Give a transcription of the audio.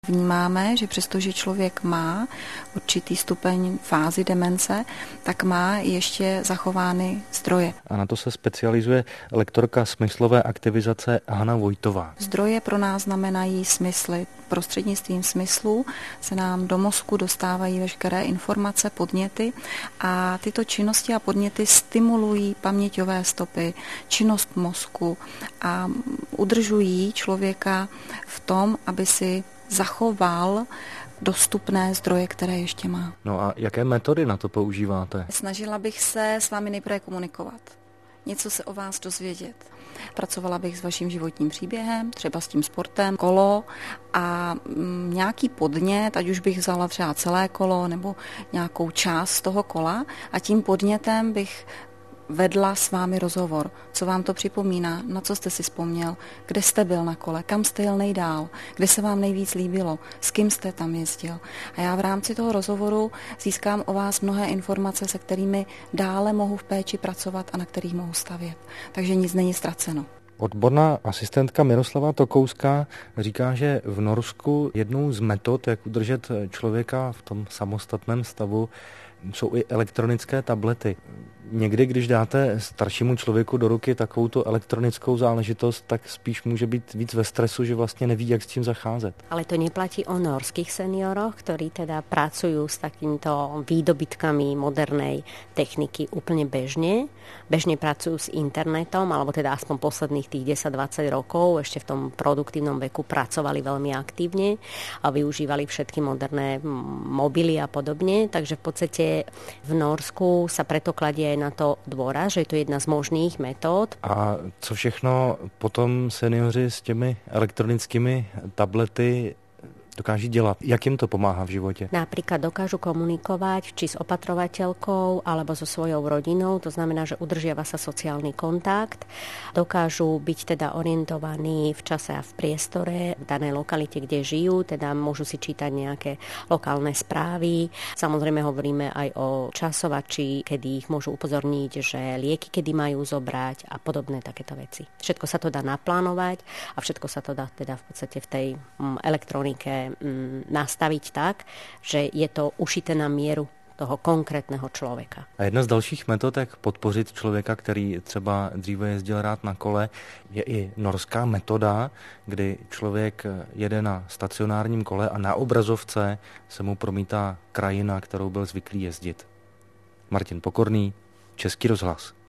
Vnímáme, že přestože člověk má určitý stupeň fázy demence, tak má ještě zachovány zdroje. A na to se specializuje lektorka smyslové aktivizace Hana Vojtová. Zdroje pro nás znamenají smysly. Prostřednictvím smyslů se nám do mozku dostávají veškeré informace, podněty a tyto činnosti a podněty stimulují paměťové stopy, činnost mozku a udržují člověka v tom, aby si zachoval dostupné zdroje, které ještě má. No a jaké metody na to používáte? Snažila bych se s vámi nejprve komunikovat, něco se o vás dozvědět. Pracovala bych s vaším životním příběhem, třeba s tím sportem, kolo a nějaký podnět, ať už bych vzala třeba celé kolo nebo nějakou část toho kola a tím podnětem bych vedla s vámi rozhovor. Co vám to připomíná? Na co jste si vzpomněl? Kde jste byl na kole? Kam jste jel nejdál? Kde se vám nejvíc líbilo? S kým jste tam jezdil? A já v rámci toho rozhovoru získám o vás mnohé informace, se kterými dále mohu v péči pracovat a na kterých mohu stavět. Takže nic není ztraceno. Odborná asistentka Miroslava Tokouská říká, že v Norsku jednou z metod, jak udržet člověka v tom samostatném stavu, jsou i elektronické tablety. Někdy, když dáte staršímu člověku do ruky takovouto elektronickou záležitost, tak spíš může být víc ve stresu, že vlastně neví, jak s tím zacházet. Ale to neplatí o norských senioroch, ktorí teda pracujú s takýmito výdobytkami modernej techniky úplne bežne. Bežne pracujú s internetom, alebo teda aspoň posledných tých 10-20 rokov, ešte v tom produktívnom veku pracovali veľmi aktívne a využívali všetky moderné mobily a podobne. Takže v podstate v Norsku sa preto kladie aj na to dôraz, že je to jedna z možných metód. A co všechno potom seniori s těmi elektronickými tablety dokáží dělat? Jak jim to pomáha v životě? Napríklad dokážu komunikovať či s opatrovateľkou alebo so svojou rodinou, to znamená, že udržiava sa sociálny kontakt. Dokážu byť teda orientovaní v čase a v priestore, v danej lokalite, kde žijú, teda môžu si čítať nejaké lokálne správy. Samozrejme hovoríme aj o časovači, kedy ich môžu upozorniť, že lieky kedy majú zobrať a podobné takéto veci. Všetko sa to dá naplánovať a všetko sa to dá teda v podstate v tej elektronike nastaviť tak, že je to ušité na mieru toho konkrétního člověka. A jedna z dalších metod, jak podpořit člověka, který třeba dříve jezdil rád na kole, je i norská metoda, kdy člověk jede na stacionárním kole a na obrazovce se mu promítá krajina, kterou byl zvyklý jezdit. Martin Pokorný, Český rozhlas.